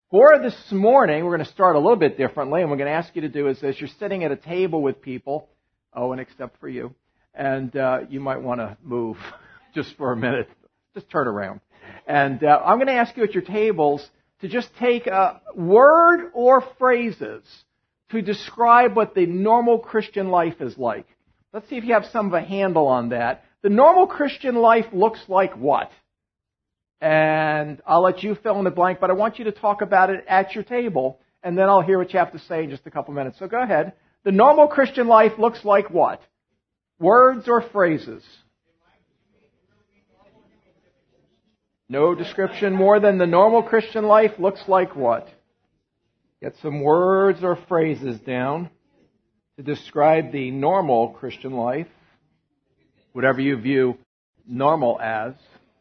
For this morning, we're going to start a little bit differently, and we're going to ask you to do is this. You're sitting at a table with people, and except for you, and you might want to move just for a minute. Just turn around. And I'm going to ask you at your tables to just take a word or phrases to describe what the normal Christian life is like. Let's see if you have some of a handle on that. The normal Christian life looks like what? And I'll let you fill in the blank, but I want you to talk about it at your table, and then I'll hear what you have to say in just a couple minutes. So go ahead. The normal Christian life looks like what? Words or phrases? No description more than the normal Christian life looks like what? Get some words or phrases down to describe the normal Christian life, whatever you view normal as.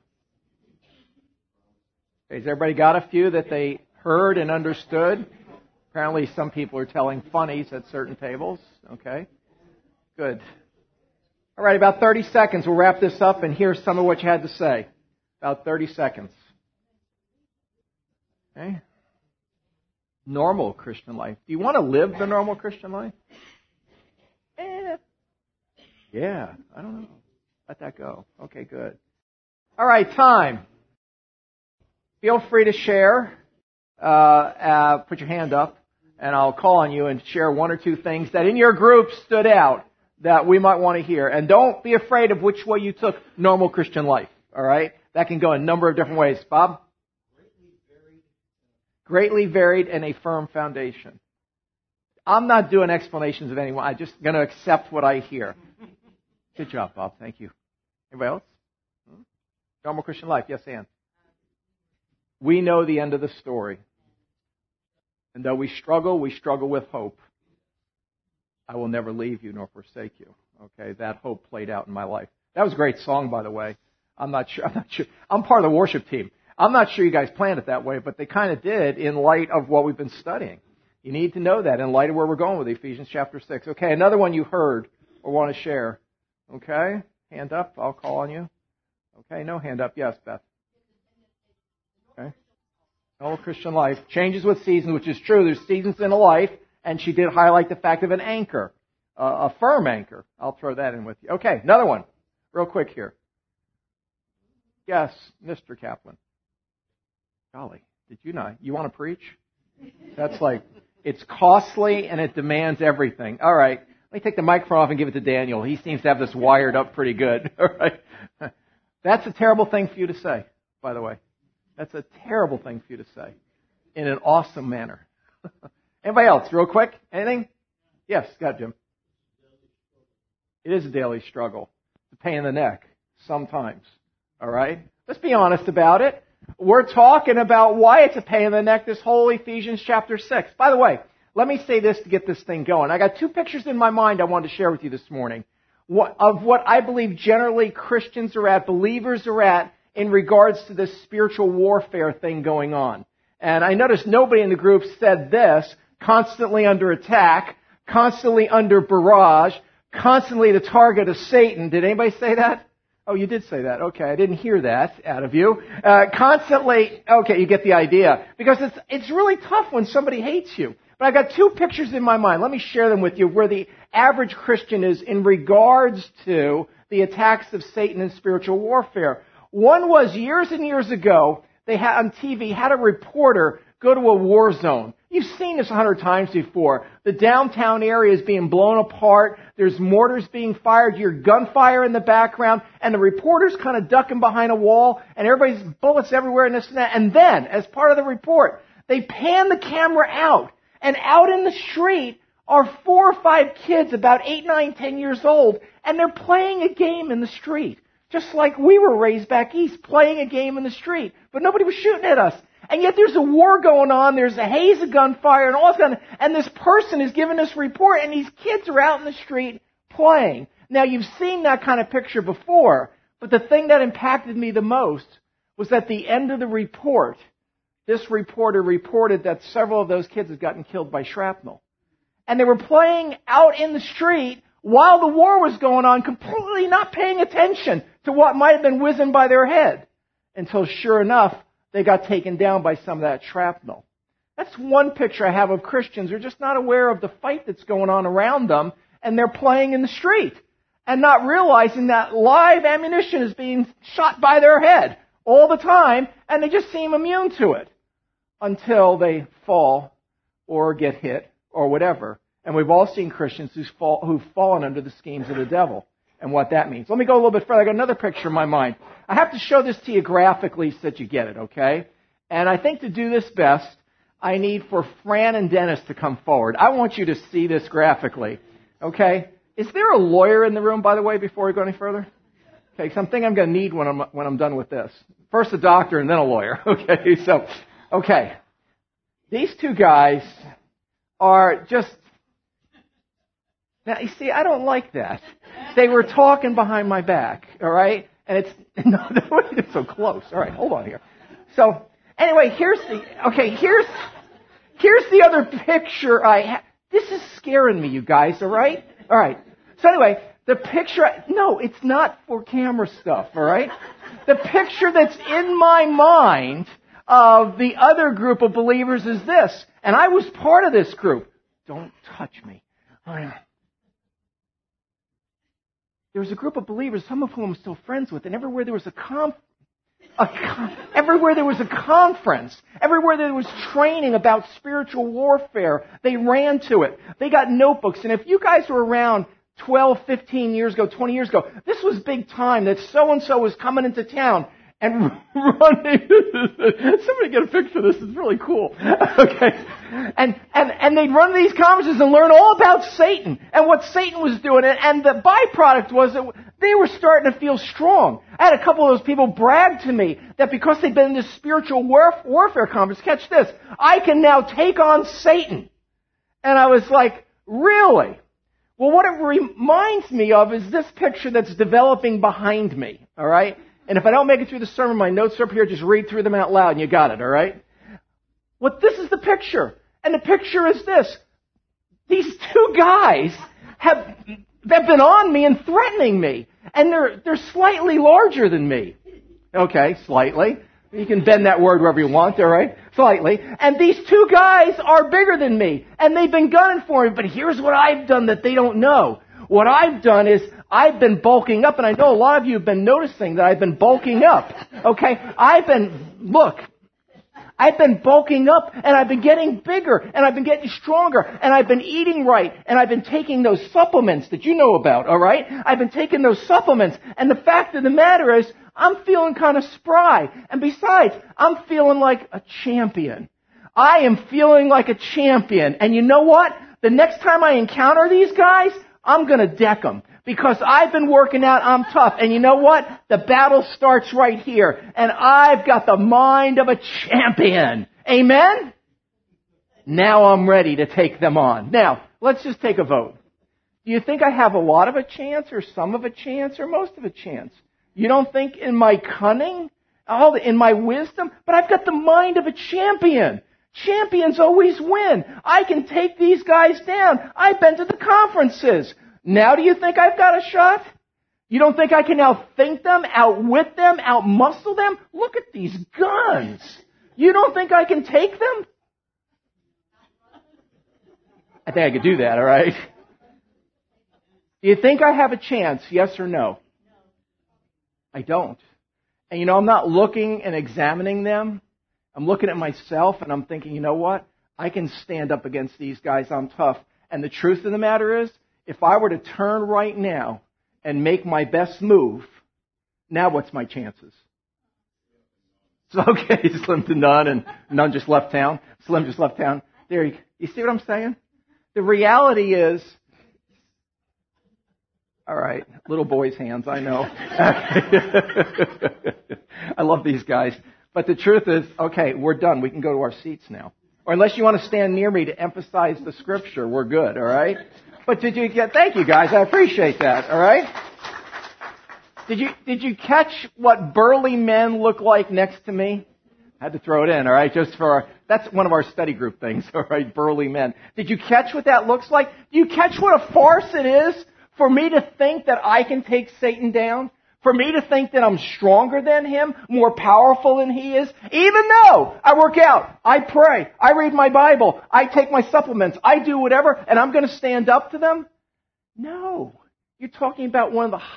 Okay, has everybody got a few that they heard and understood? Apparently some people are telling funnies at certain tables. Okay, good. All right, about 30 seconds. We'll wrap this up and hear some of what you had to say. About 30 seconds. Okay. Normal Christian life. Do you want to live the normal Christian life? Yeah, I don't know. Let that go. Okay, good. All right, time. Feel free to share. Put your hand up, and I'll call on you and share one or two things that in your group stood out that we might want to hear. And don't be afraid of which way you took normal Christian life. All right? That can go a number of different ways. Bob? Greatly varied and a firm foundation. I'm not doing explanations of anyone. I'm just going to accept what I hear. Good job, Bob. Thank you. Anybody else? Normal Christian life. Yes, Ann. We know the end of the story. And though we struggle with hope. I will never leave you nor forsake you. Okay, that hope played out in my life. That was a great song, by the way. I'm not sure. I'm part of the worship team. I'm not sure you guys planned it that way, but they kind of did in light of what we've been studying. You need to know that in light of where we're going with Ephesians chapter 6. Okay, another one you heard or want to share. Okay, hand up. I'll call on you. Okay, no hand up. Yes, Beth. Okay. Normal Christian life changes with seasons, which is true. There's seasons in a life, and she did highlight the fact of an anchor, a firm anchor. I'll throw that in with you. Okay, another one, real quick here. Yes, Mr. Kaplan. Golly, did you not? You want to preach? That's like, it's costly and it demands everything. All right, let me take the microphone off and give it to Daniel. He seems to have this wired up pretty good. All right. That's a terrible thing for you to say, by the way. That's a terrible thing for you to say in an awesome manner. Anybody else, real quick? Anything? Yes, go ahead, Jim. It is a daily struggle. It's a pain in the neck, sometimes. All right? Let's be honest about it. We're talking about why it's a pain in the neck, this whole Ephesians chapter 6. By the way, let me say this to get this thing going. I got two pictures in my mind I wanted to share with you this morning of what I believe generally Christians are at, believers are at, in regards to this spiritual warfare thing going on. And I noticed nobody in the group said this, constantly under attack, constantly under barrage, constantly the target of Satan. Did anybody say that? Oh, you did say that. Okay, I didn't hear that out of you. Constantly, okay, you get the idea. Because it's really tough when somebody hates you. But I got two pictures in my mind. Let me share them with you where the average Christian is in regards to the attacks of Satan and spiritual warfare. One was years and years ago, they had on TV, had a reporter go to a war zone. You've seen this 100 times before. The downtown area is being blown apart. There's mortars being fired. You hear gunfire in the background. And the reporter's kind of ducking behind a wall. And everybody's bullets everywhere and this and that. And then, as part of the report, they pan the camera out. And out in the street are 4 or 5 kids about 8, 9, 10 years old. And they're playing a game in the street. Just like we were raised back east, playing a game in the street. But nobody was shooting at us. And yet there's a war going on, there's a haze of gunfire and all this kind of, and this person is giving this report, and these kids are out in the street playing. Now you've seen that kind of picture before, but the thing that impacted me the most was at the end of the report, this reporter reported that several of those kids had gotten killed by shrapnel. And they were playing out in the street while the war was going on, completely not paying attention to what might have been whizzing by their head. Until, sure enough, they got taken down by some of that shrapnel. That's one picture I have of Christians who are just not aware of the fight that's going on around them, and they're playing in the street and not realizing that live ammunition is being shot by their head all the time, and they just seem immune to it until they fall or get hit or whatever. And we've all seen Christians who've fallen under the schemes of the devil and what that means. Let me go a little bit further. I got another picture in my mind. I have to show this to you graphically so that you get it, okay? And I think to do this best, I need for Fran and Dennis to come forward. I want you to see this graphically, okay? Is there a lawyer in the room, by the way, before we go any further? Okay, something I'm going to need when I'm done with this. First a doctor and then a lawyer, okay? So, okay. These two guys are just... Now, you see, I don't like that. They were talking behind my back, all right? And it's... No, it's so close. All right, hold on here. So, anyway, here's the other picture I have. This is scaring me, you guys, all right? All right. So anyway, the picture... No, it's not for camera stuff, all right? The picture that's in my mind of the other group of believers is this. And I was part of this group. Don't touch me. There was a group of believers, some of whom I'm still friends with, and everywhere there was everywhere there was a conference, everywhere there was training about spiritual warfare, they ran to it. They got notebooks. And if you guys were around 12, 15 years ago, 20 years ago, this was big time that so-and-so was coming into town and running. Somebody get a picture of this. It's really cool. Okay. And they'd run these conferences and learn all about Satan and what Satan was doing. And the byproduct was that they were starting to feel strong. I had a couple of those people brag to me that because they'd been in this spiritual warfare conference, catch this, I can now take on Satan. And I was like, really? Well, what it reminds me of is this picture that's developing behind me, all right? And if I don't make it through the sermon, my notes are up here, just read through them out loud and you got it, all right? This is the picture. And the picture is this. These two guys they've been on me and threatening me. And they're slightly larger than me. Okay, slightly. You can bend that word wherever you want, all right? Slightly. And these two guys are bigger than me. And they've been gunning for me. But here's what I've done that they don't know. What I've done is I've been bulking up. And I know a lot of you have been noticing that I've been bulking up. Okay? I've been bulking up, and I've been getting bigger, and I've been getting stronger, and I've been eating right, and I've been taking those supplements that you know about, all right? I've been taking those supplements, and the fact of the matter is, I'm feeling kind of spry. And besides, I'm feeling like a champion. I am feeling like a champion. And you know what? The next time I encounter these guys, I'm going to deck them. Because I've been working out, I'm tough. And you know what? The battle starts right here. And I've got the mind of a champion. Amen? Now I'm ready to take them on. Now, let's just take a vote. Do you think I have a lot of a chance, or some of a chance, or most of a chance? You don't think in my cunning, in my wisdom? But I've got the mind of a champion. Champions always win. I can take these guys down. I've been to the conferences. Now do you think I've got a shot? You don't think I can outthink them, outwit them, outmuscle them? Look at these guns. You don't think I can take them? I think I could do that, all right? Do you think I have a chance, yes or no? I don't. And I'm not looking and examining them. I'm looking at myself and I'm thinking, you know what? I can stand up against these guys. I'm tough. And the truth of the matter is, if I were to turn right now and make my best move, now what's my chances? So, okay, Slim to none, and none just left town. Slim just left town. There, you see what I'm saying? The reality is, all right, little boy's hands, I know. I love these guys. But the truth is, okay, we're done. We can go to our seats now. Or unless you want to stand near me to emphasize the scripture, we're good, all right? But thank you guys, I appreciate that, all right? Did you catch what burly men look like next to me? I had to throw it in, all right, that's one of our study group things, all right, burly men. Did you catch what that looks like? Do you catch what a farce it is for me to think that I can take Satan down? For me to think that I'm stronger than him, more powerful than he is, even though I work out, I pray, I read my Bible, I take my supplements, I do whatever, and I'm going to stand up to them? No. You're talking about one of the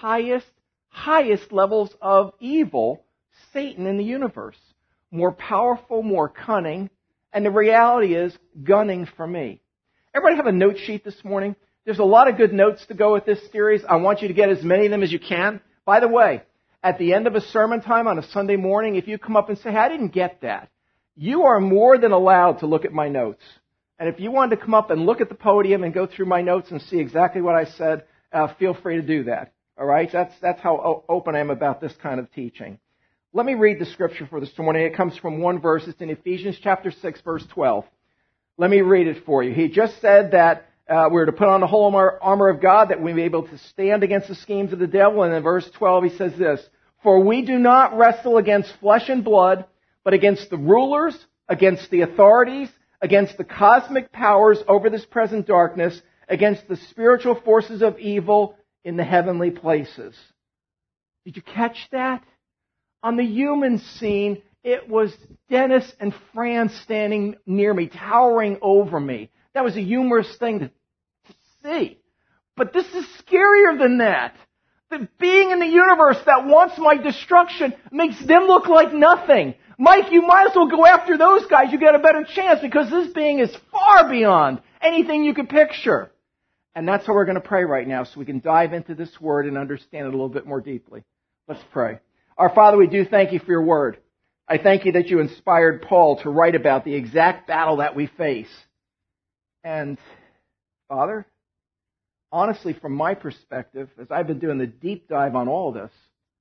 highest levels of evil, Satan in the universe. More powerful, more cunning, and the reality is gunning for me. Everybody have a note sheet this morning? There's a lot of good notes to go with this series. I want you to get as many of them as you can. By the way, at the end of a sermon time on a Sunday morning, if you come up and say, hey, I didn't get that, you are more than allowed to look at my notes. And if you wanted to come up and look at the podium and go through my notes and see exactly what I said, feel free to do that. All right? That's how open I am about this kind of teaching. Let me read the scripture for this morning. It comes from one verse. It's in Ephesians chapter 6, verse 12. Let me read it for you. He just said that we're to put on the whole armor of God that we may be able to stand against the schemes of the devil. And in verse 12 he says this, for we do not wrestle against flesh and blood, but against the rulers, against the authorities, against the cosmic powers over this present darkness, against the spiritual forces of evil in the heavenly places. Did you catch that? On the human scene, it was Dennis and Fran standing near me, towering over me. That was a humorous thing to see. But this is scarier than that. The being in the universe that wants my destruction makes them look like nothing. Mike, you might as well go after those guys. You get a better chance because this being is far beyond anything you could picture. And that's how we're going to pray right now so we can dive into this word and understand it a little bit more deeply. Let's pray. Our Father, we do thank you for your word. I thank you that you inspired Paul to write about the exact battle that we face. And, Father, honestly, from my perspective, as I've been doing the deep dive on all this,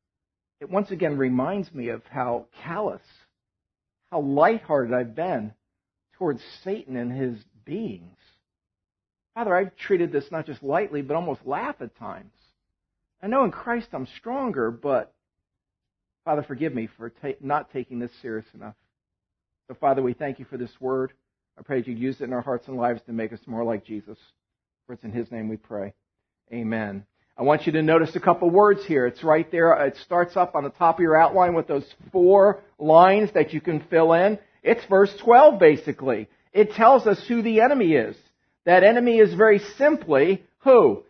it once again reminds me of how callous, how lighthearted I've been towards Satan and his beings. Father, I've treated this not just lightly, but almost laugh at times. I know in Christ I'm stronger, but, Father, forgive me for not taking this serious enough. So, Father, we thank you for this word. I pray that you use it in our hearts and lives to make us more like Jesus. For it's in his name we pray. Amen. I want you to notice a couple words here. It's right there. It starts up on the top of your outline with those 4 lines that you can fill in. It's verse 12, basically. It tells us who the enemy is. That enemy is very simply who?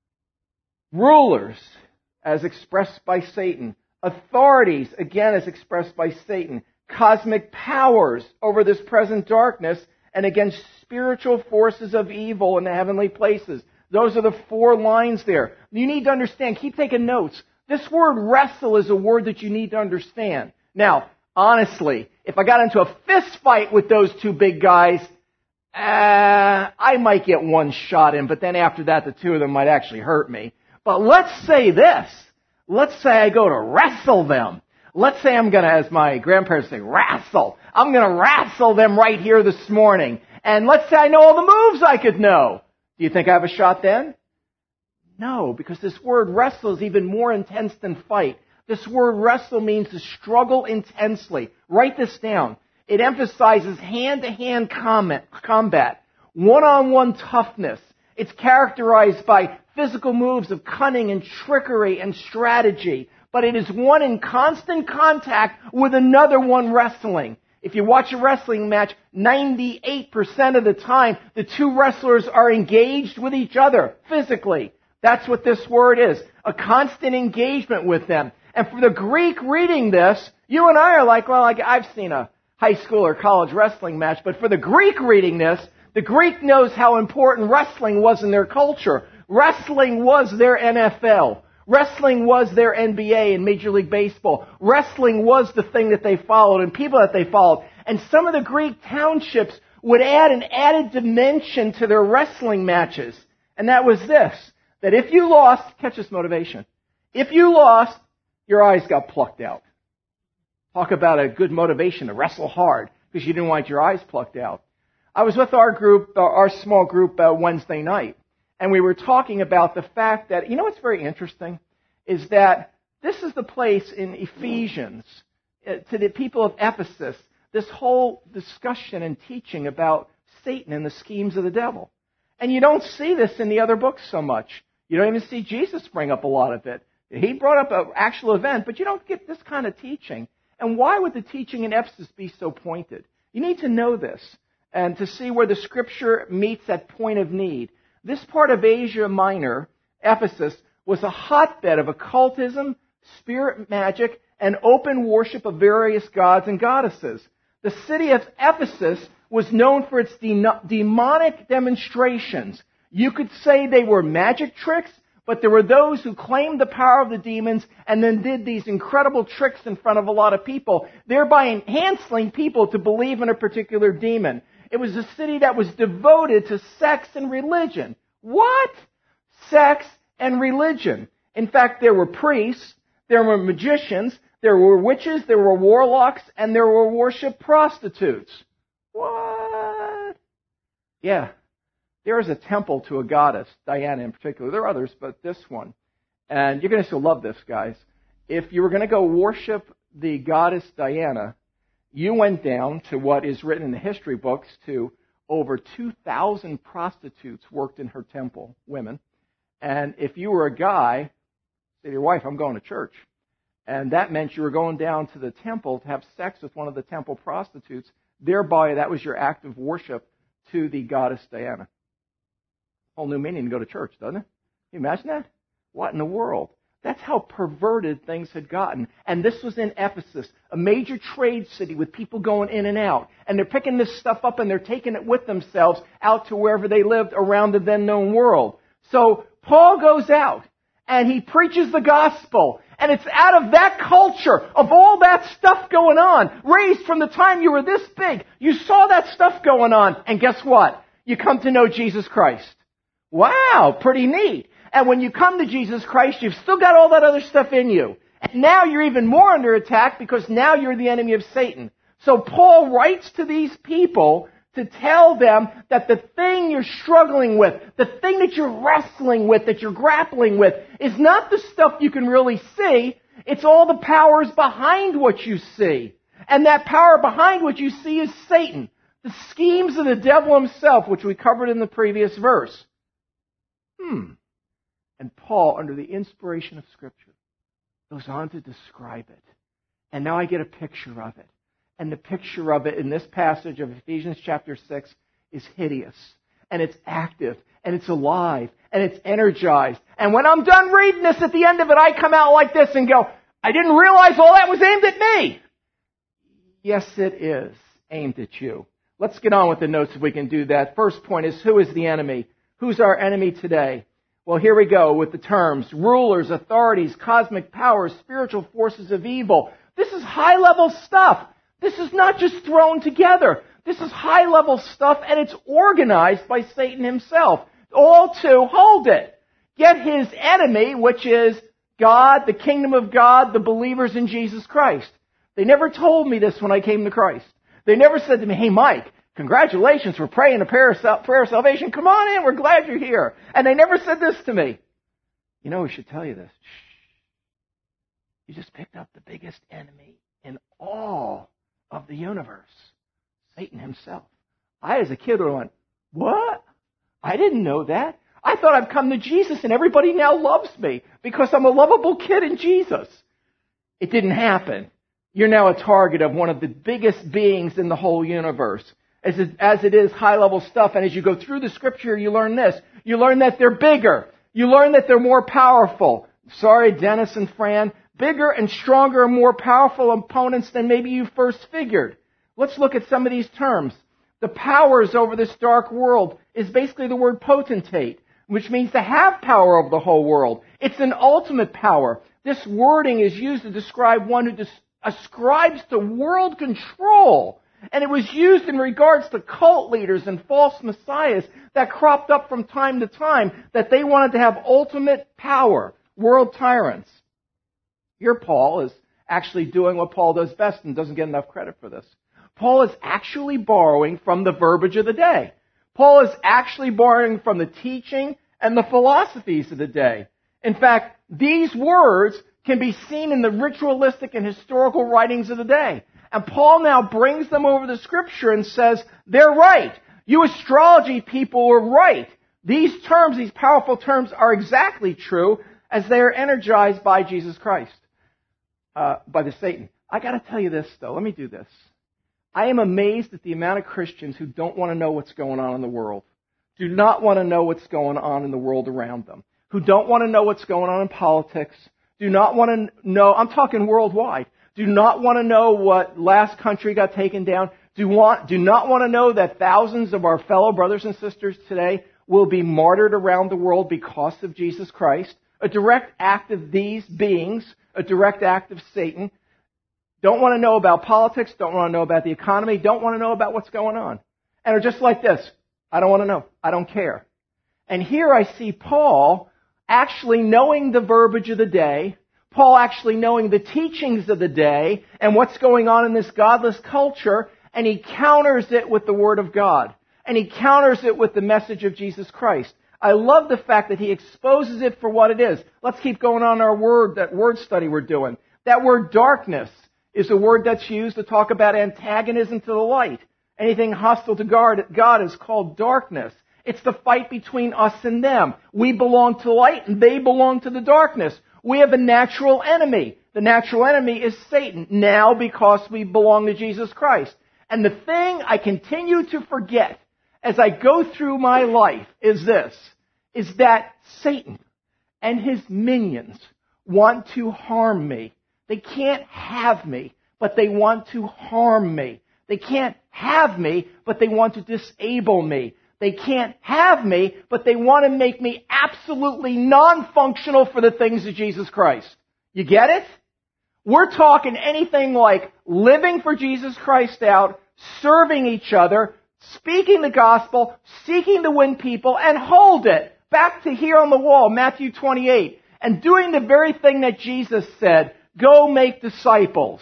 Rulers, as expressed by Satan. Authorities, again, as expressed by Satan. Cosmic powers over this present darkness and against spiritual forces of evil in the heavenly places. Those are the 4 lines there. You need to understand, keep taking notes. This word wrestle is a word that you need to understand. Now, honestly, if I got into a fist fight with those 2 big guys, I might get one shot in, but then after that, the 2 of them might actually hurt me. But let's say this. Let's say I go to wrestle them. Let's say I'm going to, as my grandparents say, wrestle. I'm going to wrestle them right here this morning. And let's say I know all the moves I could know. Do you think I have a shot then? No, because this word wrestle is even more intense than fight. This word wrestle means to struggle intensely. Write this down. It emphasizes hand-to-hand combat, one-on-one toughness. It's characterized by physical moves of cunning and trickery and strategy. But it is one in constant contact with another one wrestling. If you watch a wrestling match, 98% of the time, the 2 wrestlers are engaged with each other physically. That's what this word is. A constant engagement with them. And for the Greek reading this, you and I are like, well, I've seen a high school or college wrestling match. But for the Greek reading this, the Greek knows how important wrestling was in their culture. Wrestling was their NFL. Wrestling was their NBA and Major League Baseball. Wrestling was the thing that they followed and people that they followed. And some of the Greek townships would add an added dimension to their wrestling matches. And that was this, that if you lost, catch this motivation, if you lost, your eyes got plucked out. Talk about a good motivation to wrestle hard because you didn't want your eyes plucked out. I was with our group, our small group, Wednesday night. And we were talking about the fact that, you know what's very interesting? Is that this is the place in Ephesians, to the people of Ephesus, this whole discussion and teaching about Satan and the schemes of the devil. And you don't see this in the other books so much. You don't even see Jesus bring up a lot of it. He brought up an actual event, but you don't get this kind of teaching. And why would the teaching in Ephesus be so pointed? You need to know this and to see where the Scripture meets that point of need. This part of Asia Minor, Ephesus, was a hotbed of occultism, spirit magic, and open worship of various gods and goddesses. The city of Ephesus was known for its demonic demonstrations. You could say they were magic tricks, but there were those who claimed the power of the demons and then did these incredible tricks in front of a lot of people, thereby enhancing people to believe in a particular demon. It was a city that was devoted to sex and religion. What? Sex and religion. In fact, there were priests, there were magicians, there were witches, there were warlocks, and there were worship prostitutes. What? Yeah. There is a temple to a goddess, Diana in particular. There are others, but this one. And you're going to still love this, guys. If you were going to go worship the goddess Diana, you went down to what is written in the history books to over 2,000 prostitutes worked in her temple, women. And if you were a guy, say to your wife, I'm going to church. And that meant you were going down to the temple to have sex with one of the temple prostitutes. Thereby, that was your act of worship to the goddess Diana. Whole new meaning to go to church, doesn't it? Can you imagine that? What in the world? That's how perverted things had gotten. And this was in Ephesus, a major trade city with people going in and out. And they're picking this stuff up and they're taking it with themselves out to wherever they lived around the then known world. So Paul goes out and he preaches the gospel. And it's out of that culture, of all that stuff going on, raised from the time you were this big. You saw that stuff going on. And guess what? You come to know Jesus Christ. Wow, pretty neat. And when you come to Jesus Christ, you've still got all that other stuff in you. And now you're even more under attack because now you're the enemy of Satan. So Paul writes to these people to tell them that the thing you're struggling with, the thing that you're wrestling with, that you're grappling with, is not the stuff you can really see. It's all the powers behind what you see. And that power behind what you see is Satan. The schemes of the devil himself, which we covered in the previous verse. And Paul, under the inspiration of Scripture, goes on to describe it. And now I get a picture of it. And the picture of it in this passage of Ephesians chapter 6 is hideous. And it's active. And it's alive. And it's energized. And when I'm done reading this, at the end of it, I come out like this and go, I didn't realize all that was aimed at me. Yes, it is aimed at you. Let's get on with the notes if we can do that. First point is, who is the enemy? Who's our enemy today? Well, here we go with the terms. Rulers, authorities, cosmic powers, spiritual forces of evil. This is high-level stuff. This is not just thrown together. This is high-level stuff, and it's organized by Satan himself. All to, hold it, get his enemy, which is God, the kingdom of God, the believers in Jesus Christ. They never told me this when I came to Christ. They never said to me, hey, Mike, congratulations for praying a prayer of salvation. Come on in. We're glad you're here. And they never said this to me. You know, we should tell you this. You just picked up the biggest enemy in all of the universe. Satan himself. I, as a kid, went, what? I didn't know that. I thought I've come to Jesus and everybody now loves me because I'm a lovable kid in Jesus. It didn't happen. You're now a target of one of the biggest beings in the whole universe. As it is high-level stuff, and as you go through the Scripture, you learn this. You learn that they're bigger. You learn that they're more powerful. Sorry, Dennis and Fran. Bigger and stronger and more powerful opponents than maybe you first figured. Let's look at some of these terms. The powers over this dark world is basically the word potentate, which means to have power over the whole world. It's an ultimate power. This wording is used to describe one who ascribes to world control. And it was used in regards to cult leaders and false messiahs that cropped up from time to time, that they wanted to have ultimate power, world tyrants. Here Paul is actually doing what Paul does best and doesn't get enough credit for this. Paul is actually borrowing from the verbiage of the day. Paul is actually borrowing from the teaching and the philosophies of the day. In fact, these words can be seen in the ritualistic and historical writings of the day. And Paul now brings them over the Scripture and says, they're right. You astrology people were right. These terms, these powerful terms, are exactly true. as they are energized by Jesus Christ, by the Satan. I got to tell you this, though. Let me do this. I am amazed at the amount of Christians who don't want to know what's going on in the world, do not want to know what's going on in the world around them, who don't want to know what's going on in politics, do not want to know, I'm talking worldwide, do not want to know what last country got taken down, do not want to know that thousands of our fellow brothers and sisters today will be martyred around the world because of Jesus Christ, a direct act of these beings, a direct act of Satan. Don't want to know about politics, don't want to know about the economy, don't want to know about what's going on. And are just like this. I don't want to know. I don't care. And here I see Paul actually knowing the verbiage of the day, Paul actually knowing the teachings of the day and what's going on in this godless culture, and he counters it with the Word of God. And he counters it with the message of Jesus Christ. I love the fact that he exposes it for what it is. Let's keep going on that word study we're doing. That word darkness is a word that's used to talk about antagonism to the light. Anything hostile to God is called darkness. It's the fight between us and them. We belong to light and they belong to the darkness. We have a natural enemy. The natural enemy is Satan, now because we belong to Jesus Christ. And the thing I continue to forget as I go through my life is that Satan and his minions want to harm me. They can't have me, but they want to harm me. They can't have me, but they want to disable me. They can't have me, but they want to make me absolutely non-functional for the things of Jesus Christ. You get it? We're talking anything like living for Jesus Christ out, serving each other, speaking the gospel, seeking to win people, and hold it. Back to here on the wall, Matthew 28. And doing the very thing that Jesus said, go make disciples.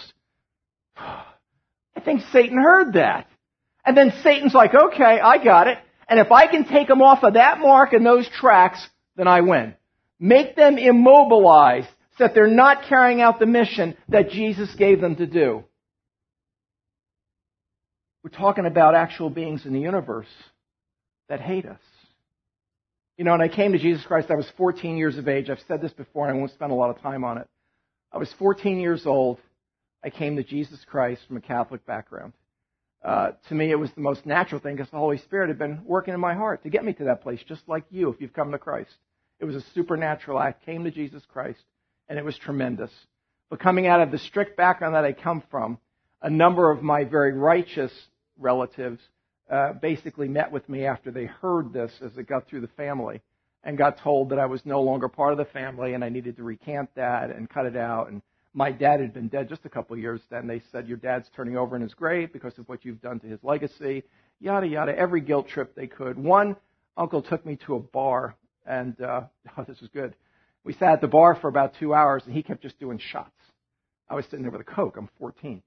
I think Satan heard that. And then Satan's like, okay, I got it. And if I can take them off of that mark and those tracks, then I win. Make them immobilized so that they're not carrying out the mission that Jesus gave them to do. We're talking about actual beings in the universe that hate us. You know, when I came to Jesus Christ, I was 14 years of age. I've said this before and I won't spend a lot of time on it. I was 14 years old. I came to Jesus Christ from a Catholic background. To me, it was the most natural thing because the Holy Spirit had been working in my heart to get me to that place, just like you if you've come to Christ. It was a supernatural act. Came to Jesus Christ, and it was tremendous. But coming out of the strict background that I come from, a number of my very righteous relatives basically met with me after they heard this as it got through the family and got told that I was no longer part of the family and I needed to recant that and cut it out. And my dad had been dead just a couple of years then. They said, your dad's turning over in his grave because of what you've done to his legacy, yada, yada, every guilt trip they could. One uncle took me to a bar, and this was good. We sat at the bar for about 2 hours, and he kept just doing shots. I was sitting there with a Coke. I'm 14,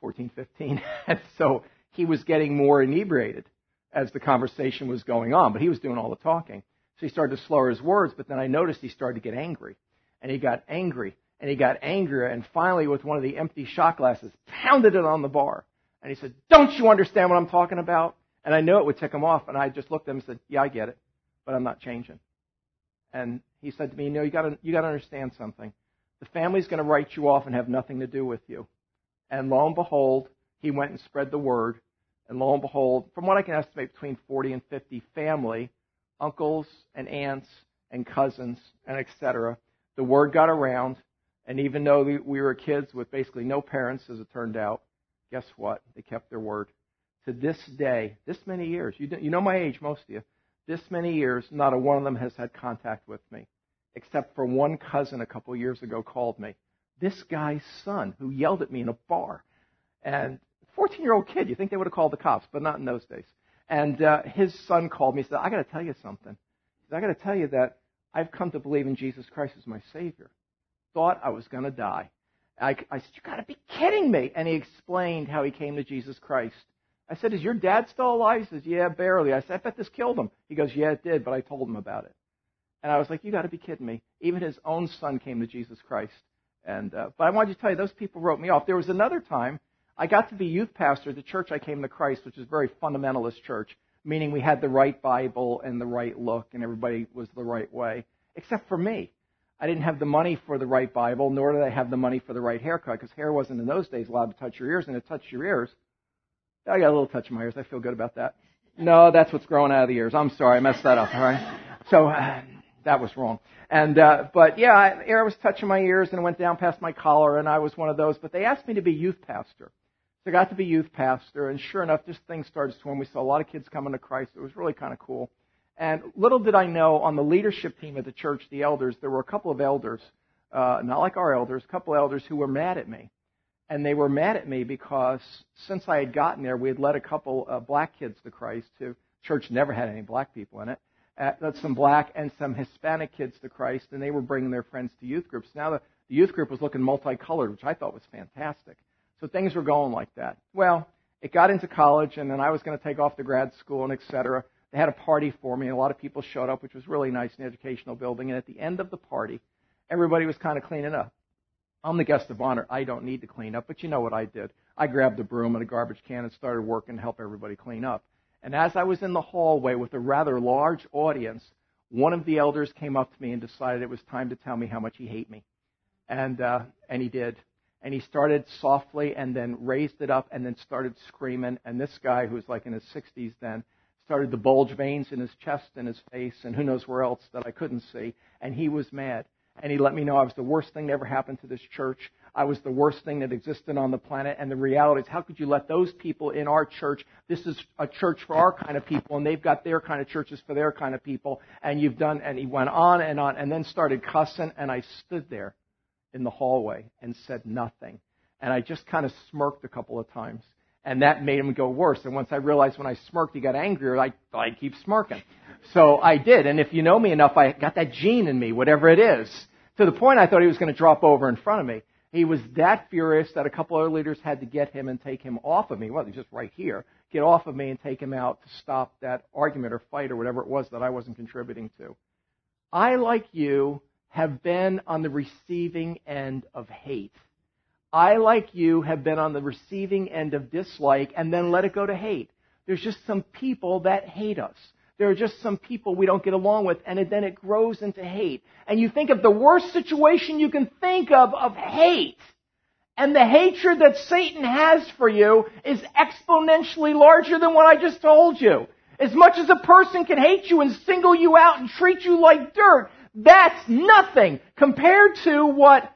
15. And so he was getting more inebriated as the conversation was going on, but he was doing all the talking. So he started to slur his words, but then I noticed he started to get angry. And he got angry. And he got angrier, and finally, with one of the empty shot glasses, pounded it on the bar. And he said, don't you understand what I'm talking about? And I knew it would tick him off, and I just looked at him and said, yeah, I get it, but I'm not changing. And he said to me, you got to understand something. The family's going to write you off and have nothing to do with you. And lo and behold, he went and spread the word. And lo and behold, from what I can estimate, between 40 and 50 family, uncles and aunts and cousins and etc., the word got around. And even though we were kids with basically no parents, as it turned out, guess what? They kept their word. To this day, this many years, you know my age, most of you, this many years, not a one of them has had contact with me, except for one cousin a couple of years ago called me. This guy's son, who yelled at me in a bar. And 14-year-old kid, you think they would have called the cops, but not in those days. And his son called me and said, I got to tell you something. He said, I got to tell you that I've come to believe in Jesus Christ as my Savior. Thought I was going to die. I said, you got to be kidding me. And he explained how he came to Jesus Christ. I said, is your dad still alive? He says, yeah, barely. I said, I bet this killed him. He goes, yeah, it did, but I told him about it. And I was like, you got to be kidding me. Even his own son came to Jesus Christ. And but I wanted to tell you, those people wrote me off. There was another time I got to be youth pastor at the church I came to Christ, which is a very fundamentalist church, meaning we had the right Bible and the right look, and everybody was the right way, except for me. I didn't have the money for the right Bible, nor did I have the money for the right haircut, because hair wasn't in those days allowed to touch your ears, and it touched your ears. I got a little touch in my ears. I feel good about that. No, that's what's growing out of the ears. I'm sorry, I messed that up, all right? So that was wrong. But yeah, air was touching my ears, and it went down past my collar, and I was one of those. But they asked me to be youth pastor. So I got to be youth pastor, and sure enough, just things started to swim. We saw a lot of kids coming to Christ. It was really kind of cool. And little did I know, on the leadership team at the church, the elders, there were a couple of elders, not like our elders, a couple of elders who were mad at me. And they were mad at me because since I had gotten there, we had led a couple black kids to Christ. Church never had any black people in it. Led some black and some Hispanic kids to Christ, and they were bringing their friends to youth groups. Now the youth group was looking multicolored, which I thought was fantastic. So things were going like that. Well, it got into college, and then I was going to take off to grad school and et cetera. They had a party for me, and a lot of people showed up, which was really nice in the educational building. And at the end of the party, everybody was kind of cleaning up. I'm the guest of honor. I don't need to clean up, but you know what I did. I grabbed a broom and a garbage can and started working to help everybody clean up. And as I was in the hallway with a rather large audience, one of the elders came up to me and decided it was time to tell me how much he hated me. And he did. And he started softly and then raised it up and then started screaming. And this guy, who was like in his 60s then, started to bulge veins in his chest and his face and who knows where else that I couldn't see. And he was mad. And he let me know I was the worst thing that ever happened to this church. I was the worst thing that existed on the planet. And the reality is, how could you let those people in our church? This is a church for our kind of people, and they've got their kind of churches for their kind of people. And you've done, and he went on, and then started cussing. And I stood there in the hallway and said nothing. And I just kind of smirked a couple of times. And that made him go worse. And once I realized when I smirked, he got angrier, I thought I'd keep smirking. So I did. And if you know me enough, I got that gene in me, whatever it is. To the point I thought he was going to drop over in front of me. He was that furious that a couple other leaders had to get him and take him off of me. Well, he's just right here. Get off of me and take him out to stop that argument or fight or whatever it was that I wasn't contributing to. I, like you, have been on the receiving end of hate. I, like you, have been on the receiving end of dislike and then let it go to hate. There's just some people that hate us. There are just some people we don't get along with, and then it grows into hate. And you think of the worst situation you can think of hate. And the hatred that Satan has for you is exponentially larger than what I just told you. As much as a person can hate you and single you out and treat you like dirt, that's nothing compared to what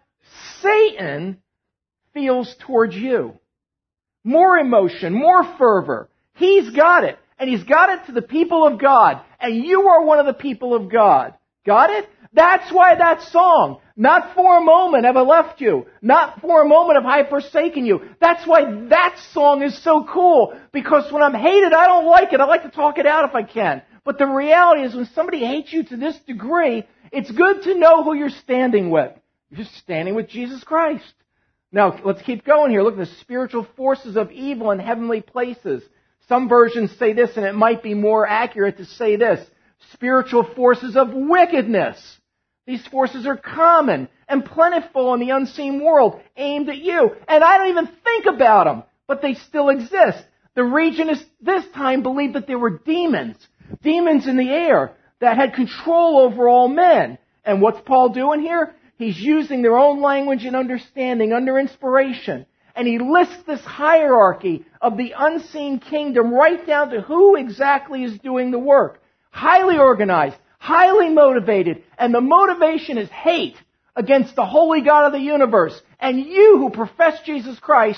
Satan feels towards you. More emotion, more fervor. He's got it. And he's got it to the people of God. And you are one of the people of God. Got it? That's why that song, not for a moment have I left you. Not for a moment have I forsaken you. That's why that song is so cool. Because when I'm hated, I don't like it. I like to talk it out if I can. But the reality is when somebody hates you to this degree, it's good to know who you're standing with. You're standing with Jesus Christ. Now, let's keep going here. Look at the spiritual forces of evil in heavenly places. Some versions say this, and it might be more accurate to say this. Spiritual forces of wickedness. These forces are common and plentiful in the unseen world, aimed at you. And I don't even think about them, but they still exist. The regionists this time believed that there were demons in the air that had control over all men. And what's Paul doing here? He's using their own language and understanding under inspiration. And he lists this hierarchy of the unseen kingdom right down to who exactly is doing the work. Highly organized, highly motivated, and the motivation is hate against the holy God of the universe. And you who profess Jesus Christ,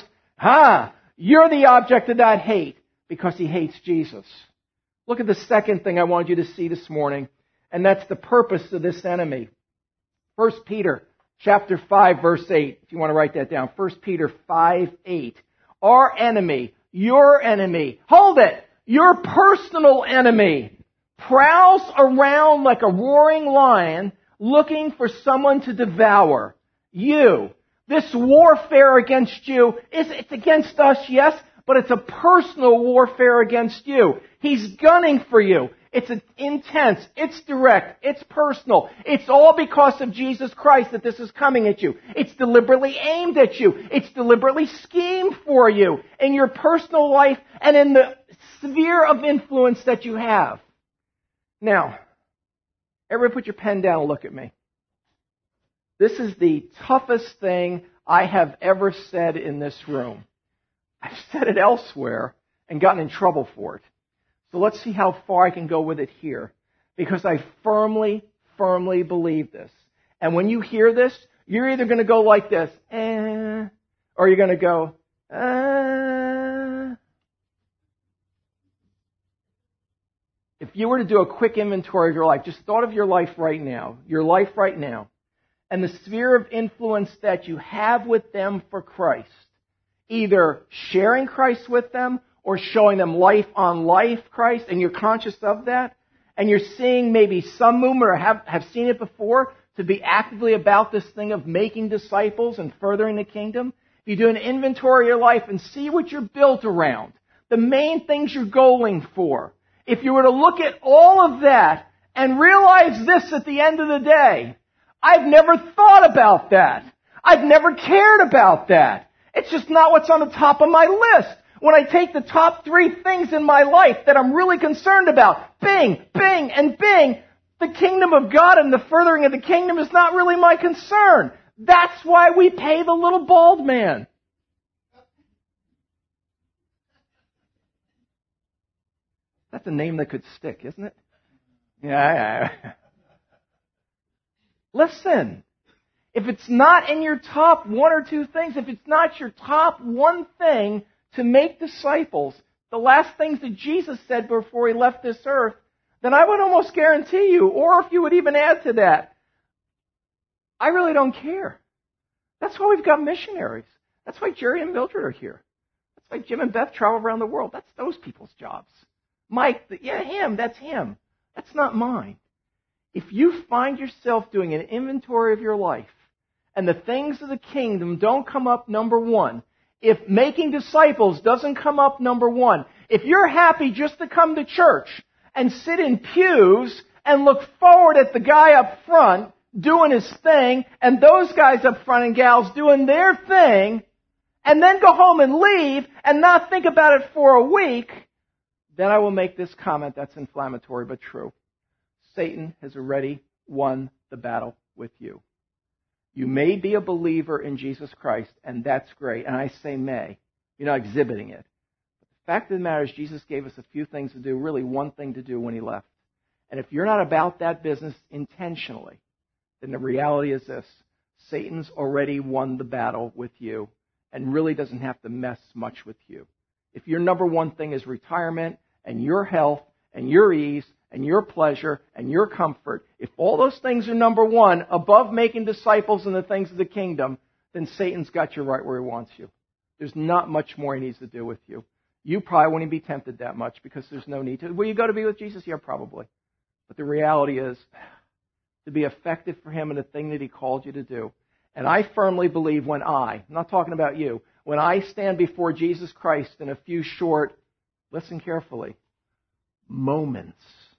you're the object of that hate because he hates Jesus. Look at the second thing I want you to see this morning, and that's the purpose of this enemy. 1 Peter chapter 5, verse 8, if you want to write that down. 1 Peter 5, 8. Our enemy, your enemy, hold it, your personal enemy, prowls around like a roaring lion looking for someone to devour. You. This warfare against you, it's against us, yes, but it's a personal warfare against you. He's gunning for you. It's intense. It's direct. It's personal. It's all because of Jesus Christ that this is coming at you. It's deliberately aimed at you. It's deliberately schemed for you in your personal life and in the sphere of influence that you have. Now, everybody put your pen down and look at me. This is the toughest thing I have ever said in this room. I've said it elsewhere and gotten in trouble for it. So let's see how far I can go with it here. Because I firmly believe this. And when you hear this, you're either going to go like this, or you're going to go, If you were to do a quick inventory of your life, just thought of your life right now, and the sphere of influence that you have with them for Christ, either sharing Christ with them or showing them life on life Christ, and you're conscious of that, and you're seeing maybe some movement or have seen it before to be actively about this thing of making disciples and furthering the kingdom. If you do an inventory of your life and see what you're built around, the main things you're going for, if you were to look at all of that and realize this at the end of the day, I've never thought about that. I've never cared about that. It's just not what's on the top of my list. When I take the top 3 things in my life that I'm really concerned about, bing, bing, and bing, the kingdom of God and the furthering of the kingdom is not really my concern. That's why we pay the little bald man. That's a name that could stick, isn't it? Yeah. Listen, if it's not in your top 1 or 2 things, if it's not your top 1 thing to make disciples, the last things that Jesus said before He left this earth, then I would almost guarantee you, or if you would even add to that, I really don't care. That's why we've got missionaries. That's why Jerry and Mildred are here. That's why Jim and Beth travel around the world. That's those people's jobs. Mike, him, that's him. That's not mine. If you find yourself doing an inventory of your life and the things of the kingdom don't come up number 1, if making disciples doesn't come up number 1, if you're happy just to come to church and sit in pews and look forward at the guy up front doing his thing and those guys up front and gals doing their thing and then go home and leave and not think about it for a week, then I will make this comment that's inflammatory but true. Satan has already won the battle with you. You may be a believer in Jesus Christ, and that's great. And I say may. You're not exhibiting it. But the fact of the matter is Jesus gave us a few things to do, really 1 thing to do when He left. And if you're not about that business intentionally, then the reality is this. Satan's already won the battle with you and really doesn't have to mess much with you. If your number 1 thing is retirement and your health and your ease and your pleasure and your comfort, if all those things are number 1 above making disciples and the things of the kingdom, then Satan's got you right where he wants you. There's not much more he needs to do with you. You probably wouldn't be tempted that much because there's no need to. Will you go to be with Jesus? Yeah, probably. But the reality is, to be effective for Him in the thing that He called you to do. And I firmly believe I'm not talking about you, when I stand before Jesus Christ in a few short, listen carefully, moments.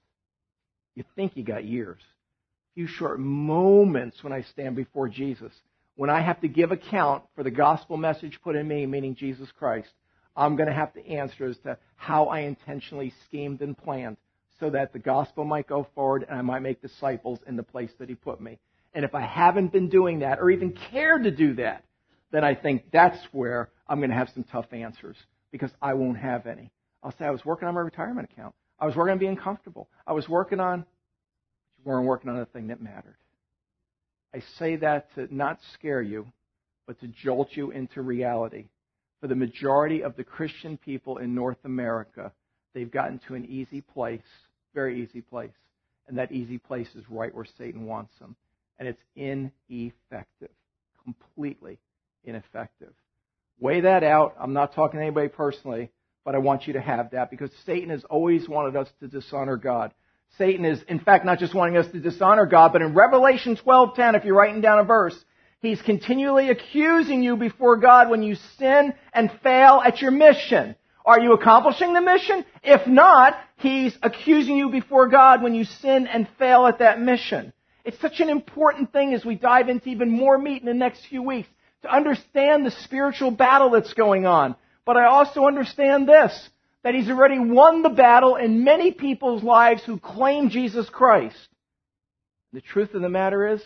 You think you got years. A few short moments when I stand before Jesus. When I have to give account for the gospel message put in me, meaning Jesus Christ, I'm going to have to answer as to how I intentionally schemed and planned so that the gospel might go forward and I might make disciples in the place that He put me. And if I haven't been doing that or even cared to do that, then I think that's where I'm going to have some tough answers because I won't have any. I'll say I was working on my retirement account. I was working on being comfortable. I was working on, but you weren't working on the thing that mattered. I say that to not scare you, but to jolt you into reality. For the majority of the Christian people in North America, they've gotten to an easy place, very easy place. And that easy place is right where Satan wants them. And it's ineffective, completely ineffective. Weigh that out. I'm not talking to anybody personally, but I want you to have that because Satan has always wanted us to dishonor God. Satan is, in fact, not just wanting us to dishonor God, but in Revelation 12:10, if you're writing down a verse, he's continually accusing you before God when you sin and fail at your mission. Are you accomplishing the mission? If not, he's accusing you before God when you sin and fail at that mission. It's such an important thing as we dive into even more meat in the next few weeks to understand the spiritual battle that's going on. But I also understand this, that He's already won the battle in many people's lives who claim Jesus Christ. The truth of the matter is,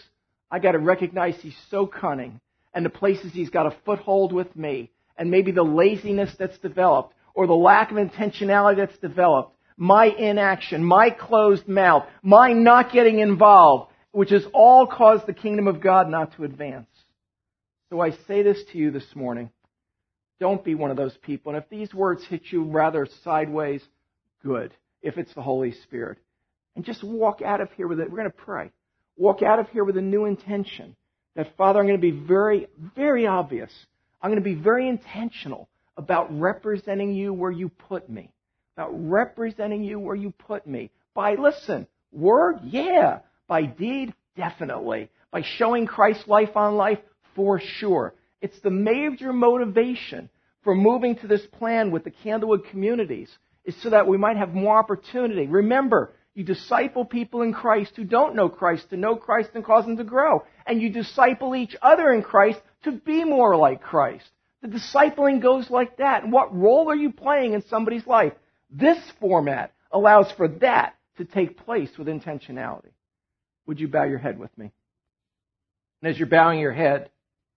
I got to recognize He's so cunning, and the places He's got a foothold with me, and maybe the laziness that's developed, or the lack of intentionality that's developed, my inaction, my closed mouth, my not getting involved, which has all caused the kingdom of God not to advance. So I say this to you this morning. Don't be one of those people. And if these words hit you rather sideways, good, if it's the Holy Spirit. And just walk out of here with it. We're going to pray. Walk out of here with a new intention. That, Father, I'm going to be very, very obvious. I'm going to be very intentional about representing you where you put me. About representing you where you put me. By, listen, word, yeah. By deed, definitely. By showing Christ's life on life, for sure. It's the major motivation for moving to this plan with the Candlewood communities, is so that we might have more opportunity. Remember, you disciple people in Christ who don't know Christ to know Christ and cause them to grow. And you disciple each other in Christ to be more like Christ. The discipling goes like that. And what role are you playing in somebody's life? This format allows for that to take place with intentionality. Would you bow your head with me? And as you're bowing your head,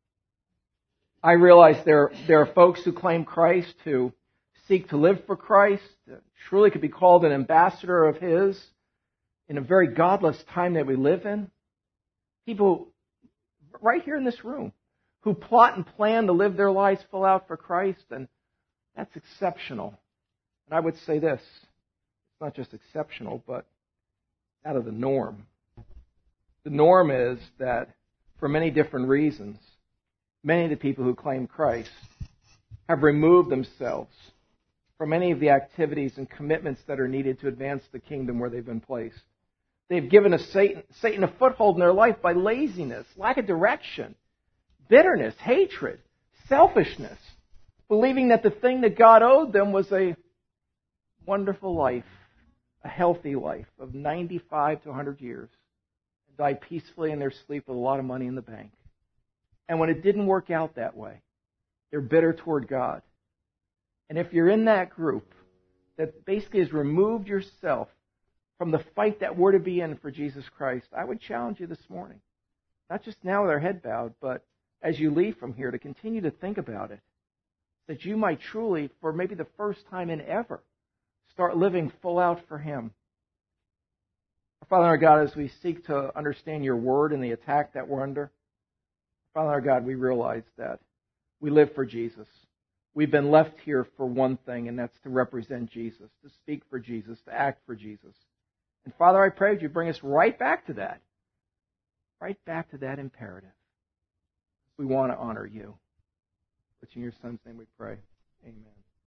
I realize there are folks who claim Christ, who seek to live for Christ, truly could be called an ambassador of His in a very godless time that we live in. People right here in this room who plot and plan to live their lives full out for Christ, and that's exceptional. And I would say this, it's not just exceptional, but out of the norm. The norm is that for many different reasons, many of the people who claim Christ have removed themselves from any of the activities and commitments that are needed to advance the kingdom where they've been placed. They've given Satan a foothold in their life by laziness, lack of direction, bitterness, hatred, selfishness, believing that the thing that God owed them was a wonderful life, a healthy life of 95 to 100 years, and die peacefully in their sleep with a lot of money in the bank. And when it didn't work out that way, they're bitter toward God. And if you're in that group that basically has removed yourself from the fight that we're to be in for Jesus Christ, I would challenge you this morning, not just now with our head bowed, but as you leave from here, to continue to think about it, that you might truly, for maybe the first time in ever, start living full out for Him. Our Father, our God, as we seek to understand your word and the attack that we're under, Father, our God, we realize that we live for Jesus. We've been left here for one thing, and that's to represent Jesus, to speak for Jesus, to act for Jesus. And Father, I pray that you bring us right back to that imperative. We want to honor you. It's in your Son's name we pray. Amen.